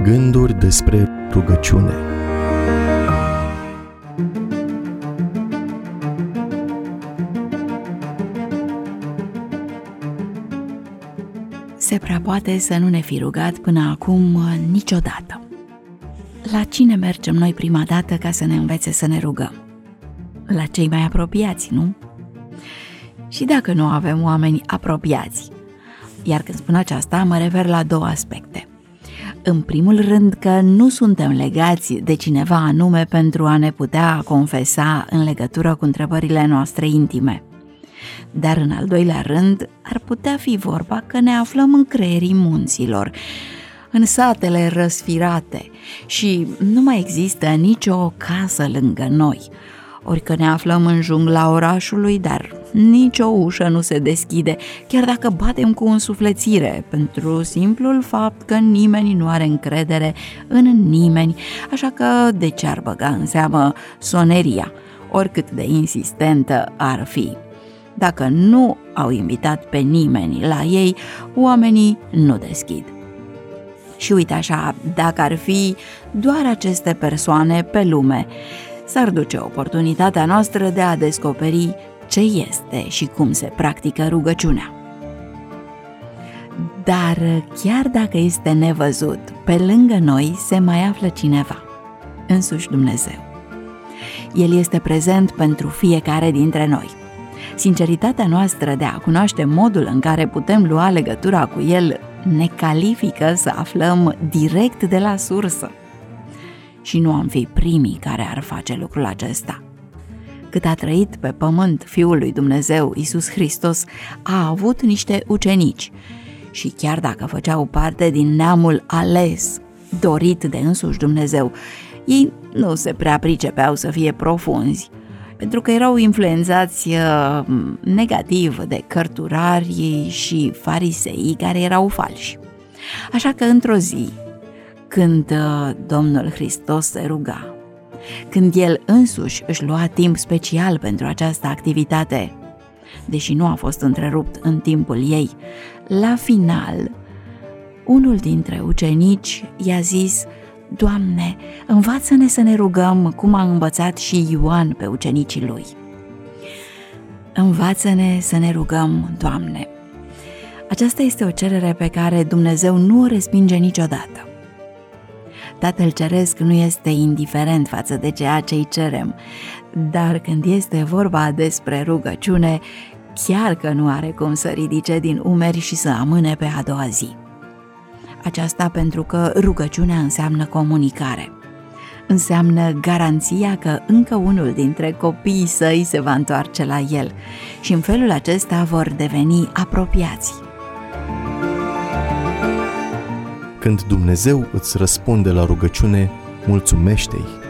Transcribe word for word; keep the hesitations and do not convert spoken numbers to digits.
Gânduri despre rugăciune. Se prea poate să nu ne fi rugat până acum niciodată. La cine mergem noi prima dată ca să ne învețe să ne rugăm? La cei mai apropiați, nu? Și dacă nu avem oameni apropiați? Iar când spun aceasta, mă refer la două aspecte. În primul rând că nu suntem legați de cineva anume pentru a ne putea confesa în legătură cu întrebările noastre intime. Dar în al doilea rând, ar putea fi vorba că ne aflăm în creierii munților, în satele răsfirate și nu mai există nicio casă lângă noi, ori că ne aflăm în jungla orașului, dar nicio ușă nu se deschide, chiar dacă batem cu însuflețire, pentru simplul fapt că nimeni nu are încredere în nimeni, așa că de ce ar băga în seamă soneria, oricât de insistentă ar fi? Dacă nu au invitat pe nimeni la ei, oamenii nu deschid. Și uite așa, dacă ar fi doar aceste persoane pe lume, s-ar duce oportunitatea noastră de a descoperi ce este și cum se practică rugăciunea. Dar chiar dacă este nevăzut, pe lângă noi se mai află cineva, însuși Dumnezeu. El este prezent pentru fiecare dintre noi. Sinceritatea noastră de a cunoaște modul în care putem lua legătura cu El ne califică să aflăm direct de la sursă. Și nu am fi primii care ar face lucrul acesta. Cât a trăit pe pământ Fiul lui Dumnezeu, Iisus Hristos, a avut niște ucenici și chiar dacă făceau parte din neamul ales, dorit de însuși Dumnezeu, ei nu se prea pricepeau să fie profunzi, pentru că erau influenzați uh, negativ de cărturari și farisei care erau falși. Așa că într-o zi, când uh, Domnul Hristos se ruga, când El însuși își lua timp special pentru această activitate, deși nu a fost întrerupt în timpul ei, la final, unul dintre ucenici i-a zis: Doamne, învață-ne să ne rugăm cum a învățat și Ioan pe ucenicii lui. Învață-ne să ne rugăm, Doamne. Aceasta este o cerere pe care Dumnezeu nu o respinge niciodată. Tatăl Ceresc nu este indiferent față de ceea ce îi cerem, dar când este vorba despre rugăciune, chiar că nu are cum să ridice din umeri și să amâne pe a doua zi. Aceasta pentru că rugăciunea înseamnă comunicare. Înseamnă garanția că încă unul dintre copiii săi se va întoarce la el și în felul acesta vor deveni apropiați. Când Dumnezeu îți răspunde la rugăciune, mulțumește-i.